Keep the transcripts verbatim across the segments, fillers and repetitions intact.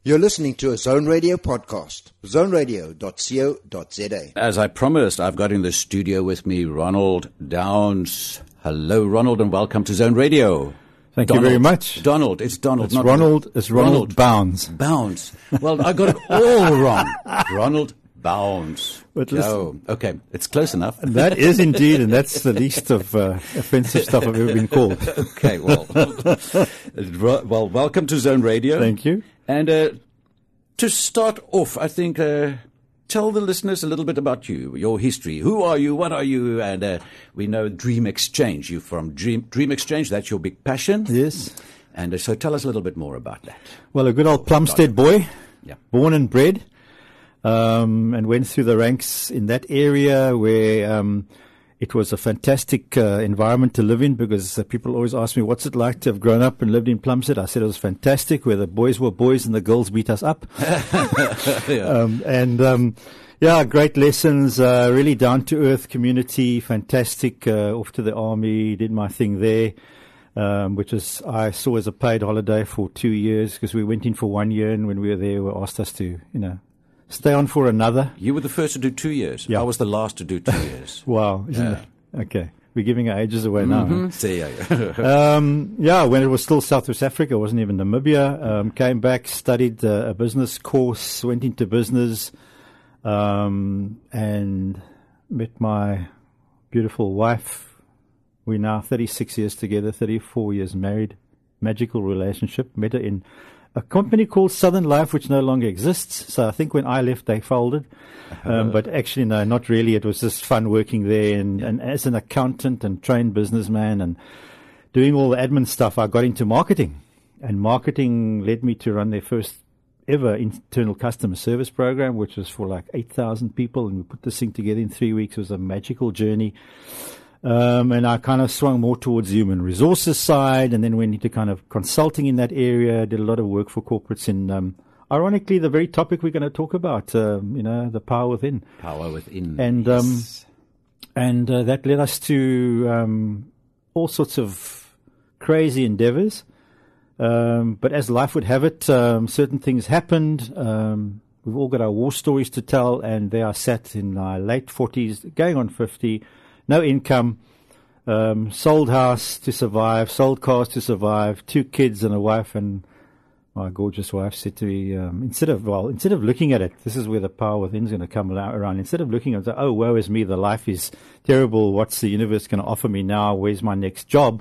You're listening to a Zone Radio podcast, zone radio dot co dot za. As I promised, I've got in the studio with me Ronald Downs. Hello, Ronald, and welcome to Zone Radio. Thank Donald. you very much. Donald, it's Donald. It's not Ronald. It's Ronald, Ronald Bounds. Bounds. Well, I got it all wrong. Ronald Bounds. But listen, oh, okay. It's close enough. That is indeed, and that's the least of uh, offensive stuff I've ever been called. Okay, well, well, welcome to Zone Radio. Thank you. And uh, to start off, I think, uh, tell the listeners a little bit about you, your history. Who are you? What are you? And uh, we know Dream Exchange. You're from Dream, Dream Exchange. That's your big passion. Yes. And uh, so tell us a little bit more about that. Well, a good old Plumstead boy, yeah. born and bred, um, and went through the ranks in that area where um, it was a fantastic uh, environment to live in, because uh, people always ask me, what's it like to have grown up and lived in Plumstead? I said it was fantastic, where the boys were boys and the girls beat us up. yeah. um, and, um, yeah, great lessons, uh, really down-to-earth community, fantastic, uh, off to the army, did my thing there, um, which is, I saw as a paid holiday for two years, because we went in for one year, and when we were there, we asked us to, you know, stay on for another. You were the first to do two years. Yeah. I was the last to do two years. Wow, isn't yeah. it? Okay. We're giving our ages away mm-hmm. now. See ya. um, yeah, when it was still Southwest Africa, it wasn't even Namibia. Um, came back, studied uh, a business course, went into business, um, and met my beautiful wife. We're now thirty-six years together, thirty-four years married. Magical relationship. Met her in a company called Southern Life, which no longer exists. So I think when I left, they folded. Um, but actually, no, not really. It was just fun working there. And, and as an accountant and trained businessman and doing all the admin stuff, I got into marketing. And marketing led me to run their first ever internal customer service program, which was for like eight thousand people. And we put this thing together in three weeks. It was a magical journey. Um, and I kind of swung more towards the human resources side, and then went into kind of consulting in that area. Did a lot of work for corporates in, um, ironically, the very topic we're going to talk about, um, you know, the power within. Power within. And yes. um, and uh, that led us to um, all sorts of crazy endeavors. Um, but as life would have it, um, certain things happened. Um, we've all got our war stories to tell, and there I sat in my late forties, going on fifty. No income, um, sold house to survive, sold cars to survive, two kids and a wife, and my gorgeous wife said to me, um, instead of, well, instead of looking at it, this is where the power within is going to come around, instead of looking at it, oh, woe is me, the life is terrible, what's the universe going to offer me now, where's my next job?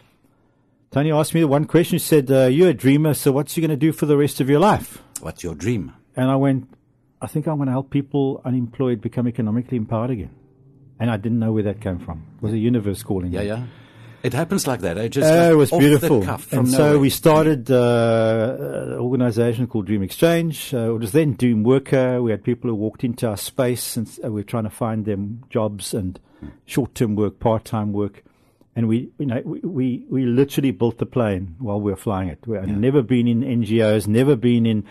Tony asked me the one question, she said, uh, you're a dreamer, so what's you going to do for the rest of your life? What's your dream? And I went, I think I'm going to help people unemployed become economically empowered again. And I didn't know where that came from. It was a universe calling Yeah, me. yeah. It happens like that. Eh? Just uh, like it was off beautiful. The cuff from and nowhere. so we started uh, an organization called Dream Exchange. Uh, it was then Dream Worker. We had people who walked into our space, and uh, we were trying to find them jobs and short-term work, part-time work. And we, you know, we, we, we literally built the plane while we were flying it. We had Yeah. never been in N G Os, never been in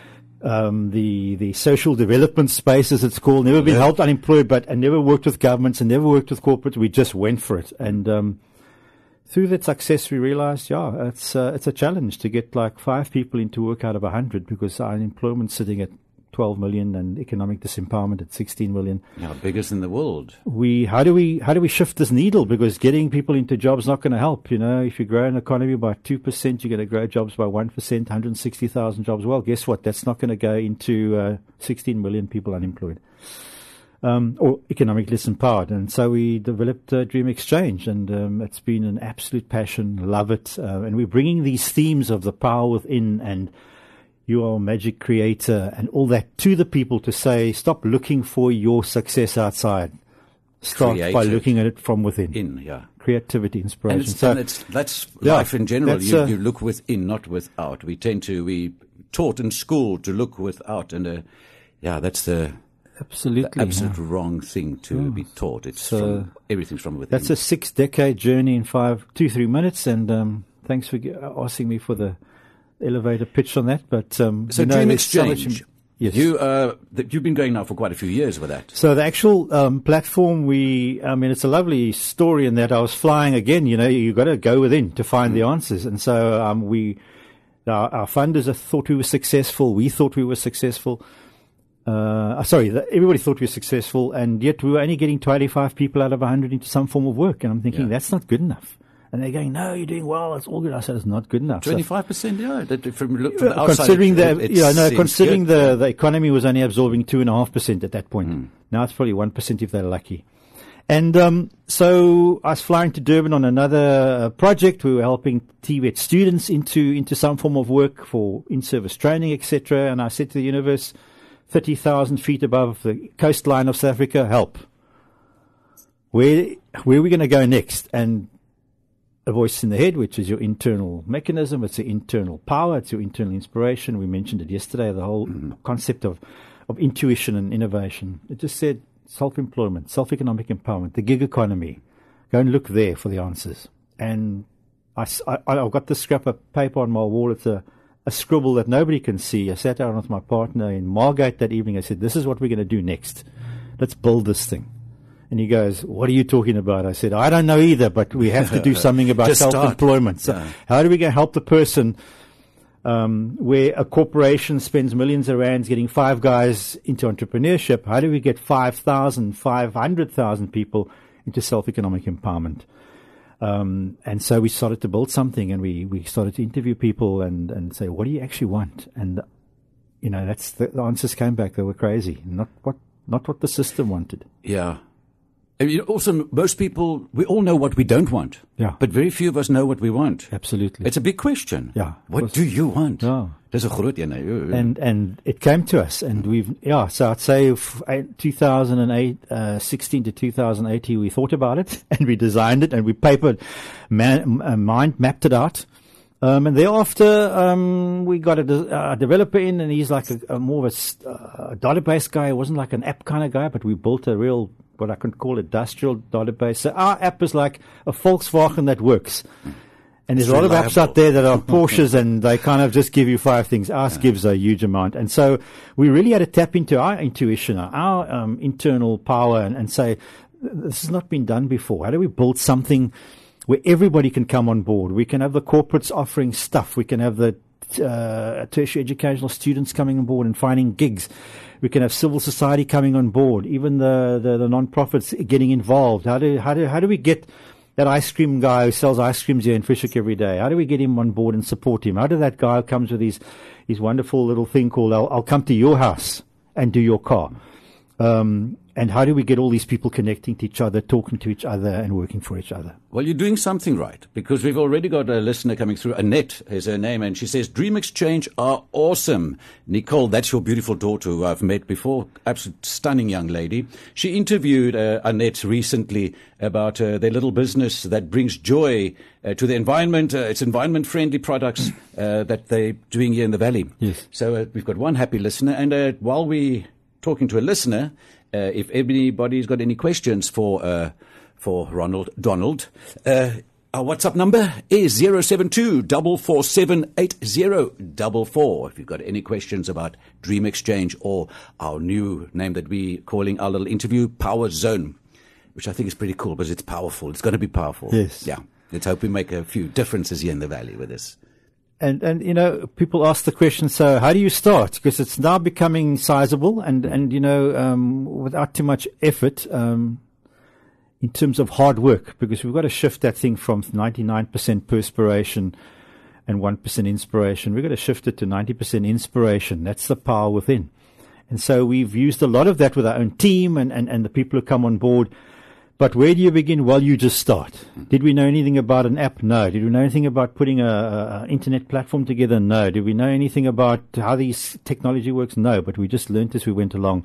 Um, the the social development space, as it's called, never been Yeah. helped unemployed, but I never worked with governments and never worked with corporates. We just went for it, and um, through that success, we realized, yeah, it's uh, it's a challenge to get like five people into work out of a hundred, because our unemployment's sitting at twelve million and economic disempowerment at sixteen million. Yeah, biggest in the world. We how do we how do we shift this needle? Because getting people into jobs is not going to help. You know, if you grow an economy by two percent, you're going to grow jobs by one percent, one hundred sixty thousand jobs. Well, guess what? That's not going to go into uh, sixteen million people unemployed. Um, or economically disempowered. And so we developed uh, Dream Exchange, and um, it's been an absolute passion. Love it. Uh, and we're bringing these themes of the power within and you are a magic creator and all that to the people, to say, stop looking for your success outside. Start Create by it looking at it from within. In, yeah. Creativity, inspiration. And, it's, so, and it's, that's yeah, life in general. that's, You, uh, you look within, not without. We tend to, we taught in school to look without. And, uh, yeah, that's the, absolutely the absolute yeah. wrong thing to Yeah. be taught. It's So, from, everything's from within. That's a six-decade journey in five, two, three minutes. And um, thanks for g- asking me for the elevator pitch on that. But um, So you know, Dream there's so much Exchange. im- Yes. You, uh, th- you've been going now for quite a few years with that. So the actual um, platform, we, I mean, it's a lovely story in that I was flying again. You know, you got to go within to find mm. the answers, and so um, we Our, our funders thought we were successful. We thought we were successful. Uh, sorry, the, everybody thought we were successful, and yet we were only getting twenty-five people out of one hundred into some form of work. And I'm thinking, Yeah. that's not good enough. And they're going, no, you're doing well. It's all good. I said, it's not good enough. So- twenty-five percent, yeah. That, from, look, from the Uh, outside, considering it, the, it, it yeah, no, seems considering good. the, the economy was only absorbing two and a half percent at that point. Mm. Now it's probably one percent if they're lucky. And um, so I was flying to Durban on another uh, project. We were helping T V E T students into into some form of work for in-service training, et cetera. And I said to the universe, thirty thousand feet above the coastline of South Africa, help. Where where are we going to go next? And a voice in the head, which is your internal mechanism, it's your internal power, it's your internal inspiration. We mentioned it yesterday, the whole mm. concept of, of intuition and innovation. It just said self-employment, self-economic empowerment, the gig economy. Go and look there for the answers. And I, I, I've got this scrap of paper on my wall. It's a, a scribble that nobody can see. I sat down with my partner in Margate that evening. I said, this is what we're going to do next. Let's build this thing. And he goes, what are you talking about? I said, I don't know either, but we have to do something about Just start. self-employment. So Yeah. how do we get, help the person um, where a corporation spends millions of rands getting five guys into entrepreneurship? How do we get five thousand, five hundred thousand people into self-economic empowerment? Um, and so we started to build something, and we, we started to interview people and, and say, what do you actually want? And, you know, that's the, the answers came back. They were crazy. Not what, not what the system wanted. Yeah. I mean, also, most people, we all know what we don't want. Yeah. But very few of us know what we want. Absolutely. It's a big question. Yeah. What do you want? Yeah. Dis 'n groot een, hè. And and it came to us, and we've yeah. So I'd say f- eight, two thousand eight, uh, sixteen to two thousand eighteen, we thought about it, and we designed it, and we papered, man, uh, mind mapped it out, um, and thereafter um, we got a, de- a developer in, and he's like a, a more of a, s- uh, a database guy. He wasn't like an app kind of guy, but we built a real, what I could call industrial database. So our app is like a Volkswagen that works. And there's It's a lot of apps reliable. out there that are Porsches, and they kind of just give you five things. Ours Yeah. gives a huge amount. And so we really had to tap into our intuition, our um, internal power, and, and say, this has not been done before. How do we build something where everybody can come on board? We can have the corporates offering stuff. We can have the uh, tertiary educational students coming on board and finding gigs. We can have civil society coming on board, even the, the, the non-profits getting involved. How do, how do, how do we get that ice cream guy who sells ice creams here in Fishhook every day? How do we get him on board and support him? How do that guy who comes with his, his wonderful little thing called, I'll, I'll come to your house and do your car? Um, and how do we get all these people connecting to each other, talking to each other, and working for each other? Well, you're doing something right, because we've already got a listener coming through. Annette is her name, and she says, Dream Exchange are awesome. Nicole, that's your beautiful daughter who I've met before. Absolute stunning young lady. She interviewed uh, Annette recently about uh, their little business that brings joy uh, to the environment. Uh, it's environment-friendly products uh, that they're doing here in the Valley. Yes. So uh, we've got one happy listener, and uh, while we talking to a listener, uh, if anybody's got any questions for uh, for Ronald Donald, uh, our WhatsApp number is zero seven two four four seven eight zero four four. If you've got any questions about Dream Exchange or our new name that we're calling our little interview, Power Zone, which I think is pretty cool because it's powerful. It's going to be powerful. Yes. Yeah. Let's hope we make a few differences here in the Valley with this. And, and, you know, people ask the question, so how do you start? Because it's now becoming sizable and, and, you know, um, without too much effort, um, in terms of hard work, because we've got to shift that thing from ninety-nine percent perspiration and one percent inspiration. We've got to shift it to ninety percent inspiration. That's the power within. And so we've used a lot of that with our own team and, and, and the people who come on board. But where do you begin? Well, you just start. Did we know anything about an app? No. Did we know anything about putting a, a, a internet platform together? No. Did we know anything about how these technology works? No. But we just learned as we went along.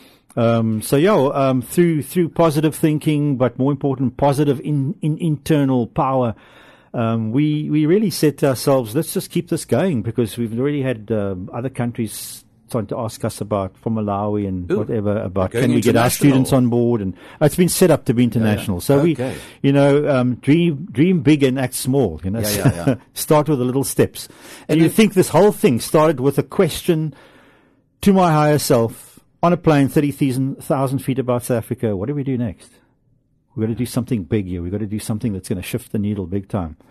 Um, so yeah, um, through through positive thinking, but more important, positive in, in internal power, um, we we really said to ourselves, let's just keep this going, because we've already had uh, other countries trying to ask us about, from Malawi and Ooh, whatever, about going can we get our international. students on board, and uh, it's been set up to be international. So Okay. we, you know, um, dream dream big and act small. You know, Yeah, yeah, yeah. start with the little steps. And, And you if- think this whole thing started with a question to my higher self on a plane thirty thousand feet above South Africa. What do we do next? We've got to do something big here. We've got to do something that's going to shift the needle big time.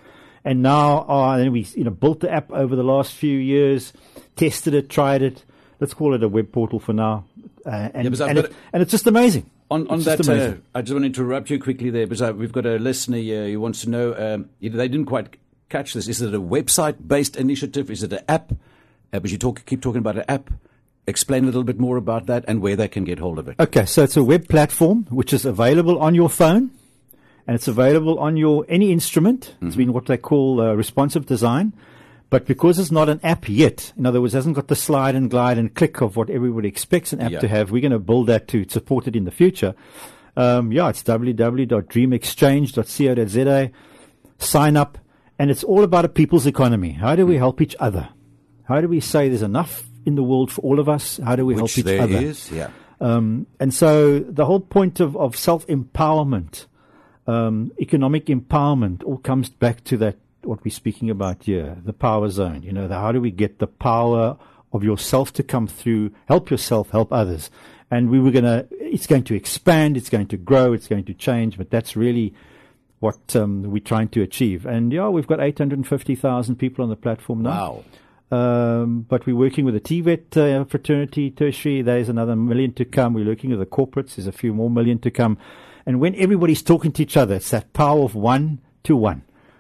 And now, uh, then we you know built the app over the last few years, tested it, tried it. Let's call it a web portal for now. Uh, and, yeah, and, it, and it's just amazing. On, on it's that, just uh, I just want to interrupt you quickly there, because uh, we've got a listener here who wants to know, um, you know, they didn't quite catch this. Is it a website-based initiative? Is it an app? Uh, but you talk, keep talking about an app. Explain a little bit more about that and where they can get hold of it. Okay, so it's a web platform which is available on your phone, and it's available on your any instrument. Mm-hmm. It's been what they call uh, responsive design. But because it's not an app yet, in other words, it hasn't got the slide and glide and click of what everybody expects an app yeah. to have, we're going to build that to support it in the future. Um, yeah, it's w w w dot dream exchange dot co dot z a. Sign up, and it's all about a people's economy. How do we help each other? How do we say there's enough in the world for all of us? How do we Which help each there other? Is, yeah. Um, and so the whole point of, of self-empowerment, um, economic empowerment, all comes back to that, what we're speaking about here, the power zone. You know, the, how do we get the power of yourself to come through, help yourself, help others. And we were going to, it's going to expand, it's going to grow, it's going to change, but that's really what um, we're trying to achieve. And yeah, we've got eight hundred fifty thousand people on the platform now. Wow. Um, but we're working with the T VET uh, fraternity, tertiary. There's another million to come. We're working with the corporates. There's a few more million to come. And when everybody's talking to each other, it's that power of one to one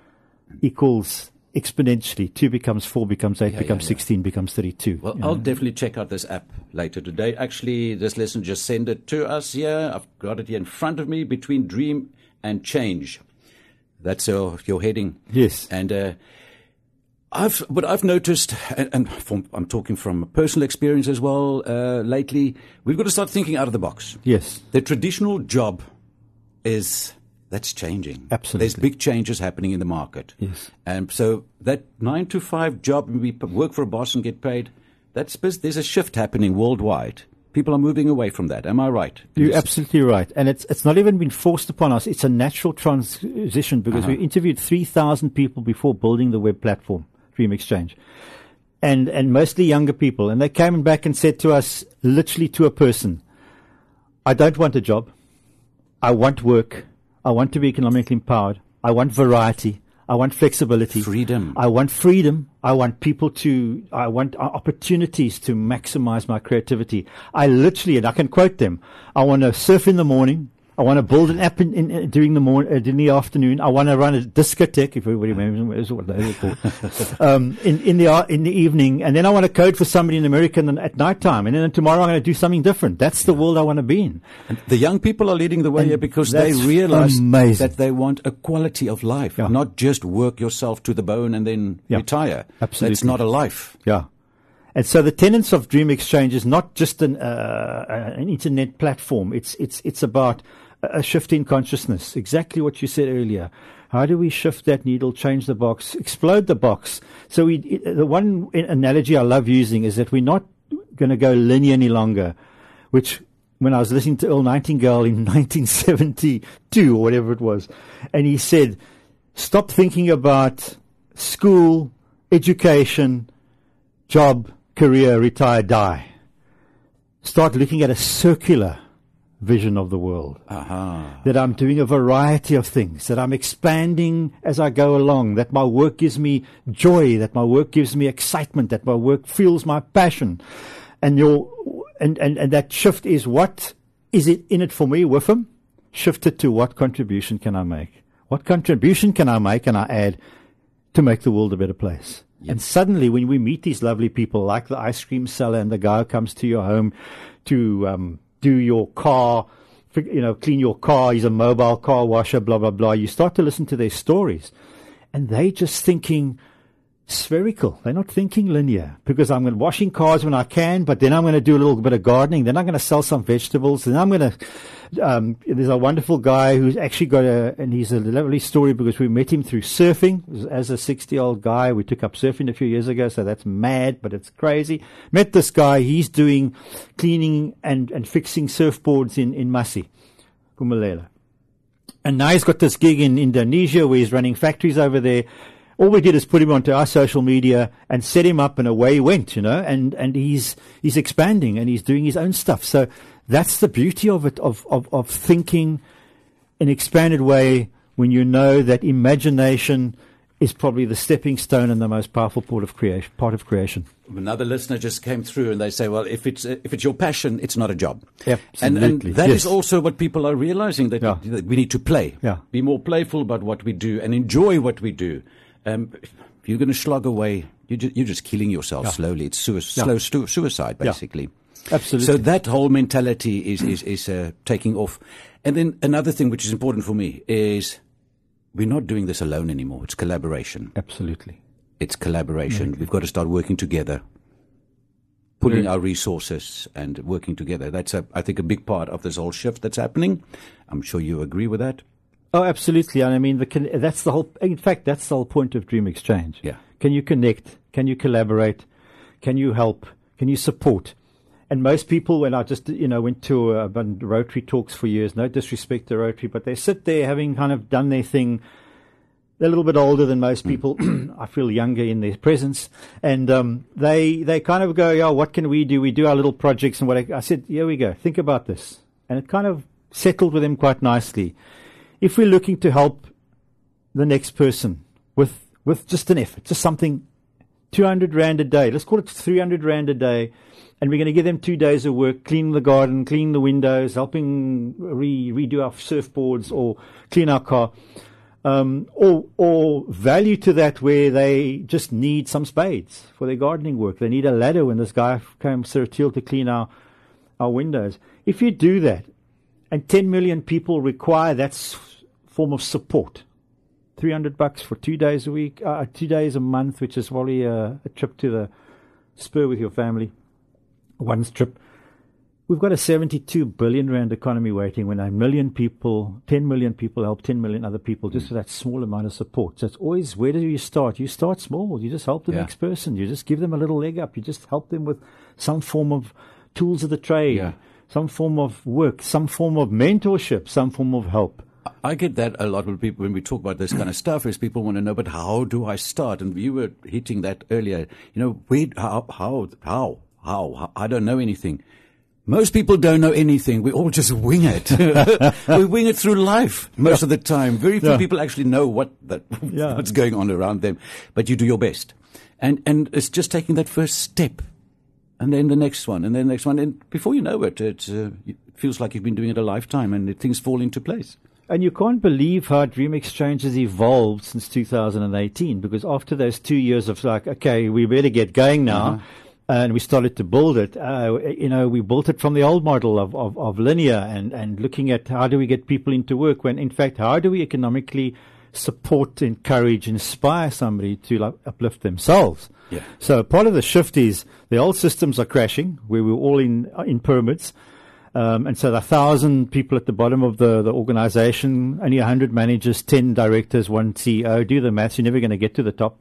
equals exponentially. Two becomes four, becomes eight, yeah, becomes yeah, yeah. sixteen, becomes thirty-two. Well, I'll know? definitely check out this app later today. Actually, this listener just sent it to us here. I've got it here in front of me, Between Dream and Change. That's your, your heading. Yes. And uh, I've what I've noticed, and, and from, I'm talking from personal experience as well, uh, lately, we've got to start thinking out of the box. Yes. The traditional job is... That's changing. Absolutely. There's big changes happening in the market. Yes. And so that nine to five job, we work for a boss and get paid, that's, there's a shift happening worldwide. People are moving away from that. Am I right? You're It's, absolutely right. And it's it's not even been forced upon us. It's a natural transition because Uh-huh. we interviewed three thousand people before building the web platform, Dream Exchange. And, and mostly younger people. And they came back and said to us, literally to a person, I don't want a job. I want work. I want to be economically empowered. I want variety. I want flexibility. Freedom. I want freedom. I want people to, I want opportunities to maximize my creativity. I literally, and I can quote them, I want to surf in the morning. I want to build an app in, in, in, during the morning, uh, in the afternoon. I want to run a discotheque, if everybody remembers what they were called, um, in, in the in the evening. And then I want to code for somebody in America and at night time. And then tomorrow I'm going to do something different. That's the world I want to be in. And the young people are leading the way And here because they that's realize amazing. that they want a quality of life, Yeah. not just work yourself to the bone and then Yeah. retire. Absolutely. That's not a life. Yeah. And so the tenets of Dream Exchange is not just an uh, an internet platform. It's it's it's about a shift in consciousness. Exactly what you said earlier. How do we shift that needle, change the box, explode the box? So we, it, the one analogy I love using is that we're not going to go linear any longer, which when I was listening to Earl Nightingale in nineteen seventy-two or whatever it was, and he said, stop thinking about school, education, job, career, retire, die. Start looking at a circular vision of the world. Uh-huh. That I'm doing a variety of things, that I'm expanding as I go along, that my work gives me joy, that my work gives me excitement, that my work fuels my passion. And your and, and, and that shift is, what is it in it for me with him? Shift it to, what contribution can I make? What contribution can I make and I add to make the world a better place? Yep. And suddenly when we meet these lovely people like the ice cream seller and the guy who comes to your home to um, do your car, you know, clean your car, he's a mobile car washer, blah, blah, blah. You start to listen to their stories and they just thinking spherical. They're not thinking linear, because I'm going to washing cars when I can, but then I'm going to do a little bit of gardening. Then I'm going to sell some vegetables. Then I'm going to, um, there's a wonderful guy who's actually got a, and he's a lovely story because we met him through surfing. As a sixty year old guy, we took up surfing a few years ago. So that's mad, but it's crazy. Met this guy. He's doing cleaning and, and fixing surfboards in, in Masi, Pumalela. And now he's got this gig in Indonesia where he's running factories over there. All we did is put him onto our social media and set him up, and away he went, you know, and, and he's, he's expanding and he's doing his own stuff. So that's the beauty of it, of, of, of thinking in an expanded way when you know that imagination is probably the stepping stone and the most powerful part of creation. Part of creation. Another listener just came through and they say, well, if it's uh, if it's your passion, it's not a job. Absolutely. And, and that yes. is also what people are realizing, that, Yeah. that we need to play. Yeah. Be more playful about what we do and enjoy what we do. Um, if you're going to slog away, you're just, you're just killing yourself Yeah. slowly. It's sui- Yeah. slow stu- suicide, Yeah. basically. Absolutely. So that whole mentality is, is, is uh, taking off. And then another thing which is important for me is we're not doing this alone anymore. It's collaboration. Absolutely. It's collaboration. Mm-hmm. We've got to start working together, pulling Mm. our resources and working together. That's, a, I think, a big part of this whole shift that's happening. I'm sure you agree with that. Oh, absolutely. And I mean, the con- that's the whole, in fact, that's the whole point of Dream Exchange. Yeah. Can you connect? Can you collaborate? Can you help? Can you support? And most people, when I just, you know, went to uh, Rotary talks for years, no disrespect to Rotary, but they sit there having kind of done their thing. They're a little bit older than most people. I feel younger in their presence. And um, they they kind of go, yeah, what can we do? We do our little projects and what I, I said, here we go. Think about this. And it kind of settled with them quite nicely. If we're looking to help the next person with with just an effort, just something, two hundred rand a day, let's call it three hundred rand a day, and we're going to give them two days of work, clean the garden, clean the windows, helping re- redo our surfboards or clean our car, um, or, or value to that where they just need some spades for their gardening work. They need a ladder when this guy came Sir Teal to clean our, our windows. If you do that, and ten million people require that s- form of support, three hundred bucks for two days a week, uh, two days a month, which is probably a, a trip to the Spur with your family, one trip. We've got a seventy-two billion rand economy waiting when a million people, ten million people help ten million other people just for that small amount of support. So it's always, where do you start? You start small. You just help the Yeah. next person. You just give them a little leg up. You just help them with some form of tools of the trade, Yeah. some form of work, some form of mentorship, some form of help. I get that a lot when people, when we talk about this kind of stuff, is people want to know, but how do I start? And you were hitting that earlier. You know, where, how, how, how, how? I don't know anything. Most people don't know anything. We all just wing it. We wing it through life most of the time. Very few Yeah. people actually know what that, Yeah. what's going on around them. But you do your best. And, and it's just taking that first step. And then the next one, and then the next one. And before you know it, it, uh, it feels like you've been doing it a lifetime and things fall into place. And you can't believe how Dream Exchange has evolved since two thousand eighteen, because after those two years of like, okay, we better get going now, Uh-huh. and we started to build it, uh, you know, we built it from the old model of, of, of linear and, and looking at how do we get people into work, when in fact, how do we economically support, encourage, inspire somebody to like, uplift themselves? Yeah. So part of the shift is the old systems are crashing, where we're all in in pyramids. Um, and so the thousand people at the bottom of the, the organization, only a hundred managers, ten directors, one C E O. Do the maths, you're never going to get to the top.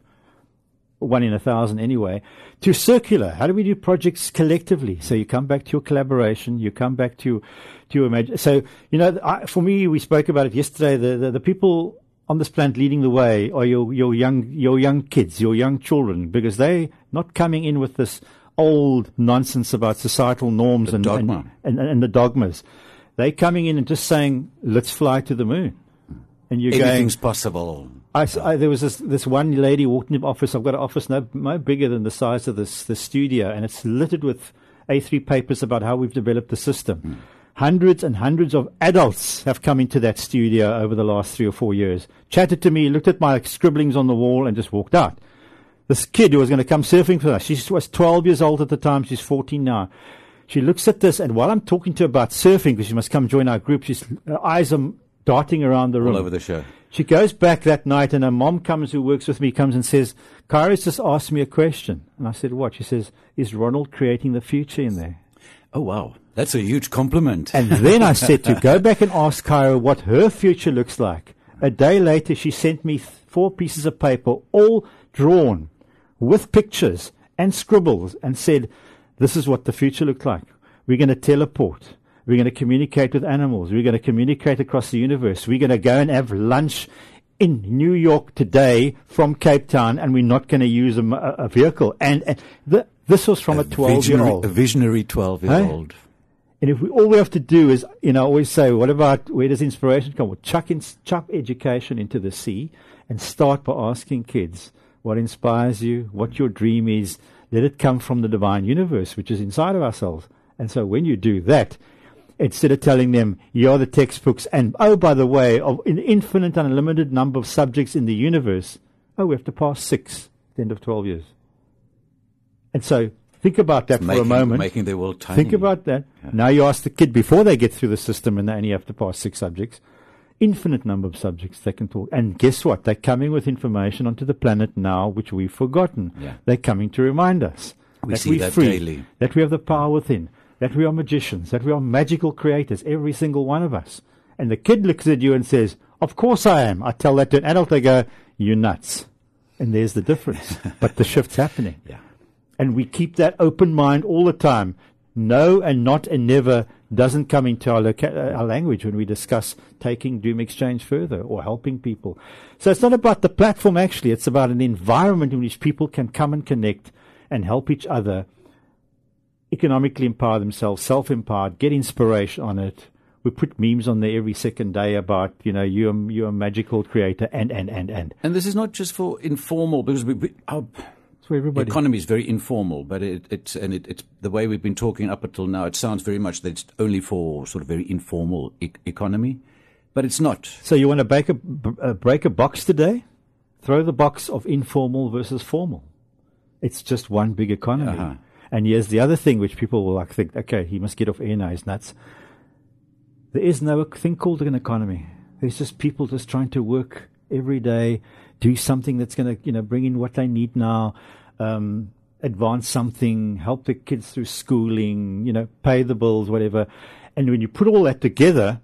One in a thousand anyway. To circular, how do we do projects collectively? So you come back to your collaboration, you come back to, to your imagine. So, you know, I, for me, we spoke about it yesterday, the, the, the people on this planet leading the way are your, your young, your young kids, your young children, because they're not coming in with this old nonsense about societal norms The and, dogma. and, and and the dogmas. They're coming in and just saying, let's fly to the moon. And you're Anything's going, possible. I, I, there was this, this one lady walked in the office. I've got an office no, no bigger than the size of this, this studio, and it's littered with A three papers about how we've developed the system. Mm. Hundreds and hundreds of adults have come into that studio over the last three or four years, chatted to me, looked at my scribblings on the wall, and just walked out. This kid who was going to come surfing for us, she was twelve years old at the time, she's fourteen now. She looks at this, and while I'm talking to her about surfing, because she must come join our group, she's, her eyes are darting around the room. All over the show. She goes back that night, and her mom comes, who works with me, comes and says, Kairos just asked me a question. And I said, what? She says, is Ronald creating the future in there? Oh, wow. That's a huge compliment. And then I said to go back and ask Kyra what her future looks like. A day later, she sent me th- four pieces of paper, all drawn with pictures and scribbles, and said, this is what the future looked like. We're going to teleport. We're going to communicate with animals. We're going to communicate across the universe. We're going to go and have lunch in New York today from Cape Town, and we're not going to use a, a vehicle. And, and the, this was from a twelve-year-old. A visionary twelve-year-old. Hey? And if we, all we have to do is, you know, I always say, what about, where does inspiration come? Well, chuck, in, chuck education into the sea, and start by asking kids what inspires you, what your dream is. Let it come from the divine universe, which is inside of ourselves. And so when you do that, instead of telling them, you're the textbooks, and, oh, by the way, of an infinite and unlimited number of subjects in the universe, oh, we have to pass six at the end of twelve years. And so think about that making, for a moment. Making their world tiny. Think about that. Yeah. Now you ask the kid, before they get through the system and they only have to pass six subjects, infinite number of subjects they can talk. And guess what? They're coming with information onto the planet now which we've forgotten. Yeah. They're coming to remind us we that see we're that free, daily. that we have the power within, that we are magicians, that we are magical creators, every single one of us. And the kid looks at you and says, of course I am. I tell that to an adult, they go, you're nuts. And there's the difference. But the shift's happening. Yeah. And we keep that open mind all the time. No and not and never doesn't come into our, loca- our language when we discuss taking Dream Exchange further or helping people. So it's not about the platform, actually. It's about an environment in which people can come and connect and help each other economically empower themselves, self-empowered, get inspiration on it. We put memes on there every second day about, you know, you're, you're a magical creator and, and, and, and. And this is not just for informal, because we, we, our For everybody. economy is very informal, but it, it's and it, it's the way we've been talking up until now. It sounds very much that it's only for sort of very informal e- economy, but it's not. So you want to break a, uh, break a box today? Throw the box of informal versus formal. It's just one big economy. Uh-huh. And here's the other thing which people will like think, okay, he must get off air now, he's nuts. There is no thing called an economy. There's just people just trying to work every day, do something that's going to, you know, bring in what they need now, um, advance something, help the kids through schooling, you know, pay the bills, whatever. And when you put all that together,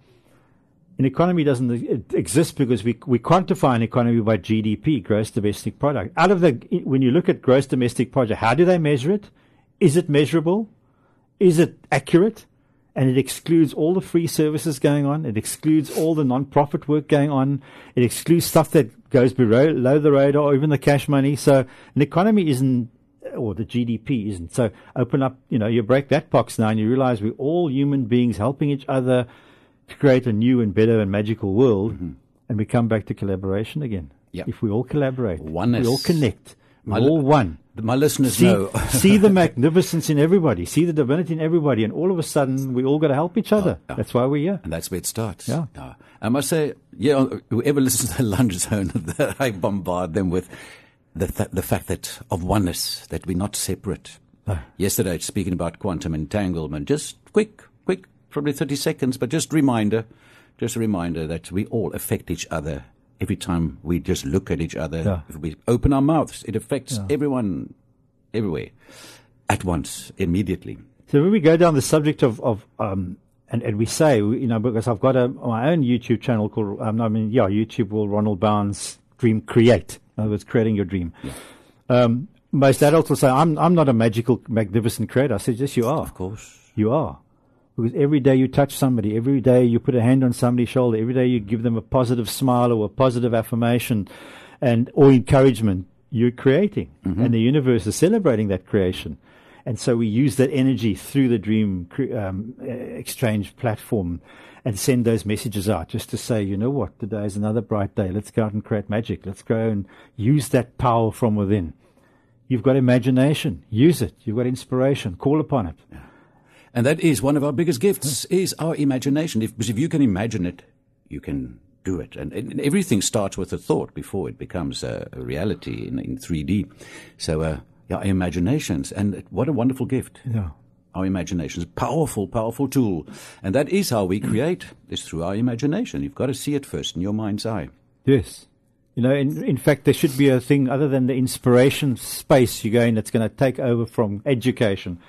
an economy doesn't exist because we we quantify an economy by G D P, gross domestic product. Out of the, when you look at gross domestic product, how do they measure it? Is it measurable? Is it accurate? And it excludes all the free services going on. It excludes all the non-profit work going on. It excludes stuff that goes below the radar or even the cash money. So an economy isn't, or the G D P isn't. So open up, you know, you break that box now and you realize we're all human beings helping each other to create a new and better and magical world. Mm-hmm. And we come back to collaboration again. Yep. If we all collaborate, Oneness. we all connect, we're My all one. My listeners See, know. see the magnificence in everybody. See the divinity in everybody. And all of a sudden, we all got to help each other. Oh, yeah. That's why we're here. And that's where it starts. Yeah. yeah. I must say, yeah, whoever listens to the Lunch Zone, I bombard them with the th- the fact that of oneness, that we're not separate. Oh. Yesterday, speaking about quantum entanglement, just quick, quick, probably thirty seconds, but just reminder, just a reminder that we all affect each other. Every time we just look at each other, Yeah. if we open our mouths, it affects Yeah. everyone, everywhere, at once, immediately. So when we go down the subject of, of um, and, and we say, you know, because I've got a, my own YouTube channel called, um, I mean, yeah, YouTube will Ronald Bounds Dream Create. In other words, creating your dream. Yeah. Um, most adults will say, I'm, I'm not a magical, magnificent creator. I said, yes, you are. Of course. You are. Because every day you touch somebody, every day you put a hand on somebody's shoulder, every day you give them a positive smile or a positive affirmation and or encouragement, you're creating. Mm-hmm. And the universe is celebrating that creation. And so we use that energy through the Dream um, Exchange platform and send those messages out just to say, you know what, today is another bright day. Let's go out and create magic. Let's go and use that power from within. You've got imagination. Use it. You've got inspiration. Call upon it. Yeah. And that is one of our biggest gifts, is our imagination. If, because if you can imagine it, you can do it. And, and everything starts with a thought before it becomes a, a reality in, in three D. So, uh, yeah, our imaginations. And what a wonderful gift. Yeah. Our imaginations. Powerful, powerful tool. And that is how we create, is through our imagination. You've got to see it first in your mind's eye. Yes. You know, in, in fact, there should be a thing other than the inspiration space you go in that's going to take over from education.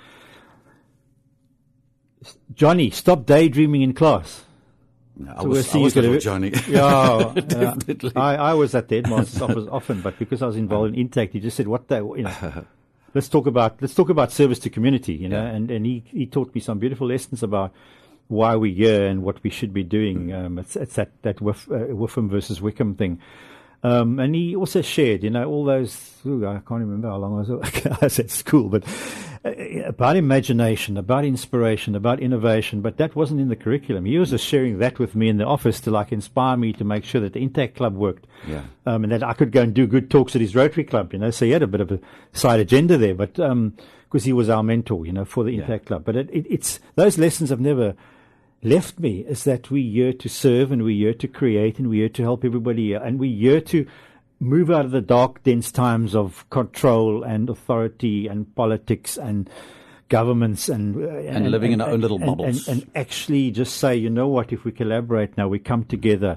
Johnny, stop daydreaming in class. No, I So was, we'll I was see little you Johnny. Yeah, Definitely. yeah. I, I was at the headmaster's office often, but because I was involved in intake, he just said, "What the, you know, let's talk about let's talk about service to community." You know, Yeah. and and he he taught me some beautiful lessons about why we're here and what we should be doing. Um, it's it's that that Wif, uh, Wickham versus Wickham thing. Um, and he also shared, you know, all those, ooh, I can't remember how long I was, I was at school, but uh, about imagination, about inspiration, about innovation, but that wasn't in the curriculum. He was just sharing that with me in the office to like inspire me to make sure that the Intact Club worked. Yeah. Um, and that I could go and do good talks at his Rotary Club, you know. So he had a bit of a side agenda there, but um, because he was our mentor, you know, for the Intact yeah. Club. But it, it, it's those lessons have never left me, is that we're here to serve and we're here to create and we're here to help everybody, and we're here to move out of the dark, dense times of control and authority and politics and governments and uh, and, and living and, in our own little and, bubbles, and, and actually just say, you know what, if we collaborate now, we come together,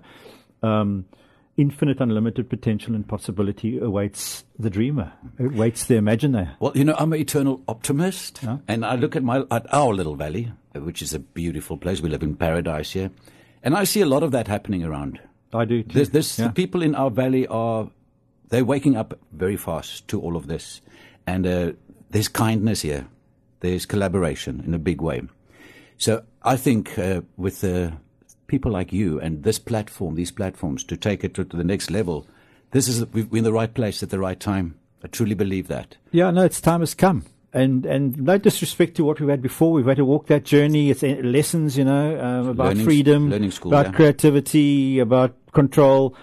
um, infinite, unlimited potential and possibility awaits the dreamer, awaits the imaginer. Well, you know, I'm an eternal optimist, yeah. and I look at my at our little valley, which is a beautiful place. We live in paradise here, and I see a lot of that happening around. I do too. This, this yeah. the people in our valley are, they're waking up very fast to all of this. And uh, there's kindness here. There's collaboration in a big way. So I think uh, with uh, people like you and this platform, these platforms, to take it to, to the next level, this is we're in the right place at the right time. I truly believe that. Yeah, no, it's time has come. And and no disrespect to what we've had before. We've had to walk that journey. It's lessons, you know, um, about learning, freedom, learning school, about yeah. creativity, about control.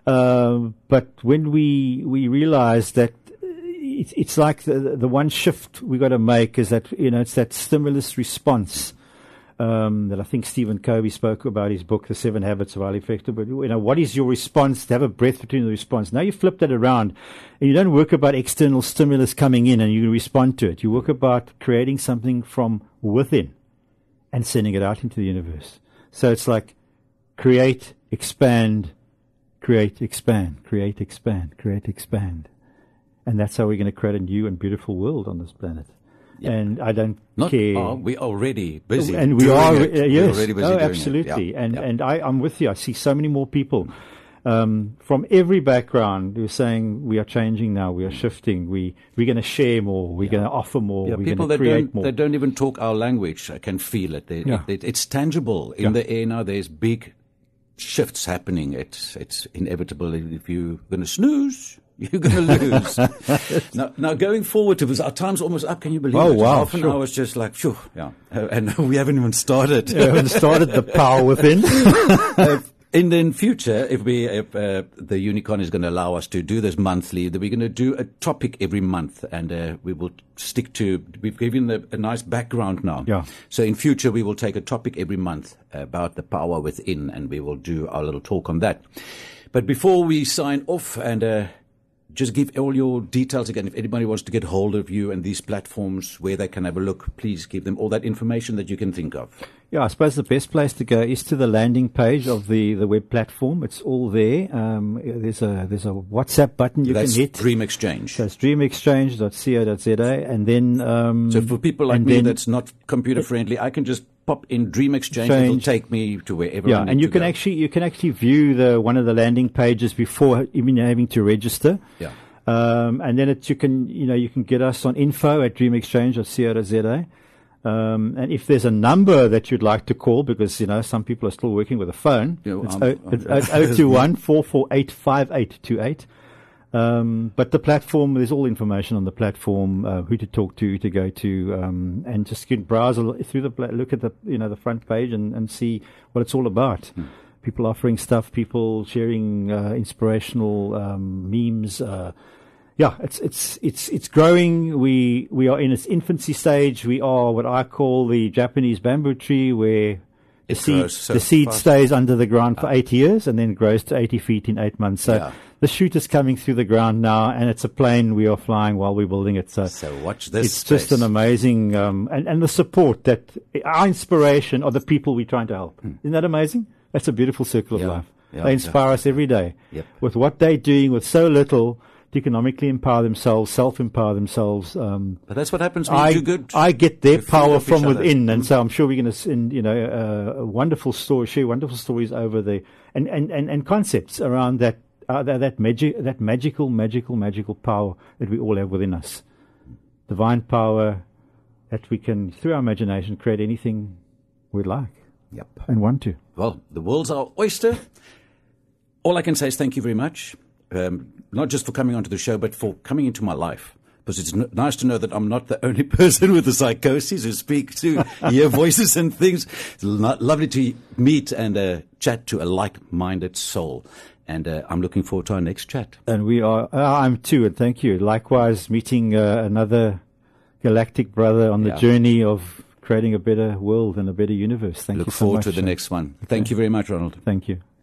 Uh, but when we we realize that it's, it's like the the one shift we got to make is that, you know, it's that stimulus response um, that I think Stephen Covey spoke about his book, The Seven Habits of Highly Effective. But, you know, what is your response? To have a breath between the response. Now you flip that around, and you don't work about external stimulus coming in and you respond to it. You work about creating something from within and sending it out into the universe. So it's like create, expand, create, expand, create, expand, create, expand. And that's how we're going to create a new and beautiful world on this planet. Yep. And I don't Not, care. Oh, we're already busy. And we are, it. uh, yes. We're already busy oh, doing absolutely. It. Yeah. And yeah. and I, I'm with you. I see so many more people um, from every background who are saying we are changing now, we are shifting, we we're going to share more, we're yeah. going to offer more, yeah, we're people going to that create don't, more. that don't even talk our language, I can feel it. They, yeah. it, it it's tangible in yeah. the air now. There's big shifts happening. It's it's inevitable. If you're going to snooze, you're going to lose. now, now, going forward, to this, our time's almost up. Can you believe oh, it? wow, Half an sure. hour is just like, phew, yeah. Uh, and we haven't even started. We haven't started the power within. uh, in the future, if we, if uh, the Unicorn is going to allow us to do this monthly, that we're going to do a topic every month, and uh, we will stick to. We've given the, a nice background now. Yeah. So in future, we will take a topic every month about the power within, and we will do our little talk on that. But before we sign off and. Uh, Just give all your details again. If anybody wants to get hold of you and these platforms where they can have a look, please give them all that information that you can think of. Yeah, I suppose the best place to go is to the landing page of the, the web platform. It's all there. Um, there's a there's a WhatsApp button you That's can hit. Dream Exchange. So it's dream exchange dot co dot za, and then um, so for people like me that's not computer friendly, I can just pop in Dream Exchange. Change. It'll take me to wherever. Yeah, I need and you to can go. actually you can actually view the one of the landing pages before even having to register. Yeah. Um, and then it, you can you know you can get us on info at dream exchange dot co dot za. Um, and if there's a number that you'd like to call, because you know some people are still working with a phone, yeah, well, it's oh two one, four four eight, five eight two eight. Um, but the platform, there's all information on the platform, uh, who to talk to, who to go to, um, and just can browse through the, look at the, you know, the front page and, and see what it's all about. Hmm. People offering stuff, people sharing, uh, inspirational, um, memes, uh, yeah, it's, it's, it's, it's growing. We, we are in its infancy stage. We are what I call the Japanese bamboo tree, where the seed, so the seed stays under the ground for eight years and then grows to eighty feet in eight months. So, yeah. The shoot is coming through the ground now, and it's a plane we are flying while we're building it. So, so watch this. It's space. just an amazing, um, and, and the support that our inspiration are the people we're trying to help. Hmm. Isn't that amazing? That's a beautiful circle of yeah. life. Yeah, they inspire yeah. us every day yep. with what they're doing with so little to economically empower themselves, self-empower themselves. Um, but that's what happens when I, you do good. I get their we power from within, mm-hmm. and so I'm sure we're going to, you know, uh, wonderful stories, share wonderful stories over the and and and, and concepts around that. Uh, that that, magic, that magical, magical, magical power that we all have within us. Divine power that we can, through our imagination, create anything we'd like. Yep. And want to. Well, the world's our oyster. All I can say is thank you very much. Um, not just for coming onto the show, but for coming into my life. because it's n- nice to know that I'm not the only person with the psychosis who speaks to hear voices and things. It's lo- lovely to meet and uh, chat to a like-minded soul. And uh, I'm looking forward to our next chat. And we are, uh, I'm too, and thank you. Likewise, meeting uh, another galactic brother on the Yeah. journey of creating a better world and a better universe. Thank Look you so forward much. to the next one. Thank you very much, Ronald. Thank you.